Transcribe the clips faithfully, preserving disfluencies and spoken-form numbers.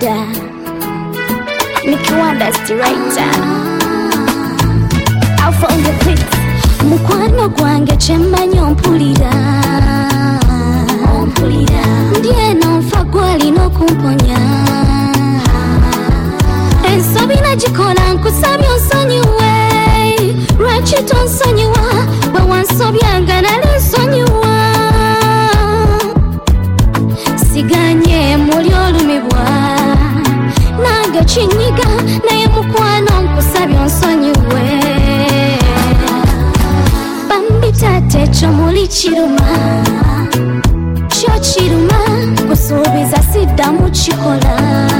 Wanda Nicky Wanda's the writer Alpha on the beat Mukwano gwange chemanyi ompulira Ompulira Ndiye nonfa gwali n'okumponya Ensobi nagikola nkusabye onsonyiwe Lwaki tonsonyiwa bwe wansobyanga nali nsonyiwa Siganye muli olumibwa Nange kinyiga naye mukwano nkusabye onsonyiwe Bambi tate kyo muli kiruma Kyo kiruma kusuubiza siddamu kikola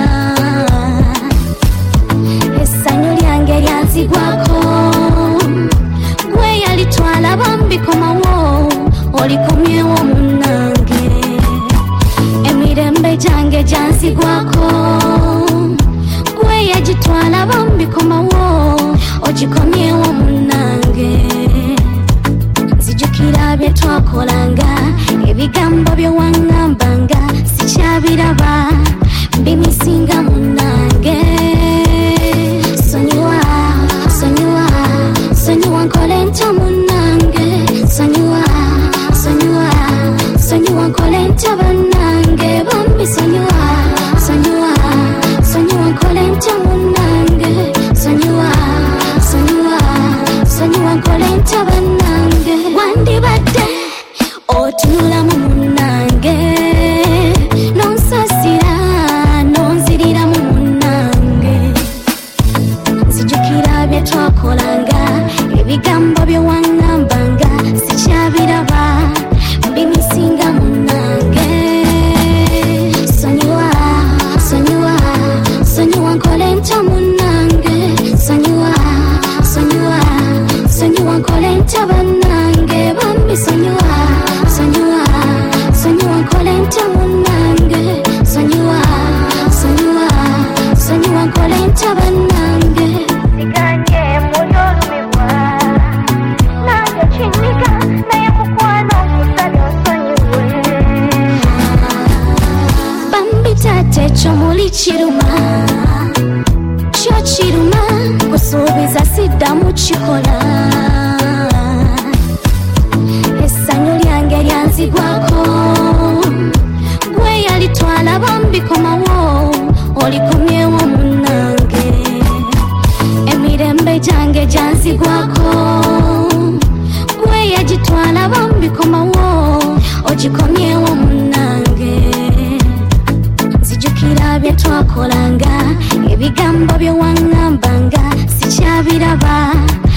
Essanyu lyange lyanzigwako Gwe yalitwala bambi komawo olikomyewo munnange Emirembe gyange gyanzigwako Gwe yagitwala bambi komawo ogikomyewo munnange Nzijukira bye twakolanga ebigambo bye waŋŋambanga sikyabiraba mbimisinga munnange Sonyiwa, sonyiwa, sonyiwa nkole ntya munnange Sonyiwa, sonyiwa, sonyiwa nkole ntya bannange Bambi sonyiwa, sonyiwa, sonyiwa nkole ntya munnange Sonyiwa, sonyiwa, sonyiwa nkole ntya bannange Wandibadde otunulamu munnange Nonsasira nonziriramu munnange Nzijukira bye twakolanga ebigambo bye waŋŋambanga sikyabiraba mbimisinga munnange Sonyiwa, sonyiwa, sonyiwa nkole ntya munnange Sonyiwa, sonyiwa, sonyiwa nkole ntya bannange Bambi sonyiwa, sonyiwa, sonyiwa nkole ntya munnange Sonyiwa, sonyiwa, sonyiwa nkole ntya bannange Siganye muli olumibwa Nange kinyiga naye mukwano nkusabye onsonyiwe Bambi tate kyo muli kiruma Kyo kiruma kusuubiza siddamu kikola Essanyu lyange lyanzigwako Gwe yalitwala bambi komawo olikomyewo munnange Emirembe gyange gyanzigwako Gwe yagitwala bambi komawo ogikomyewo munnange Nzijukira bye twakolanga ebigambo bye waŋŋambanga sikyabiraba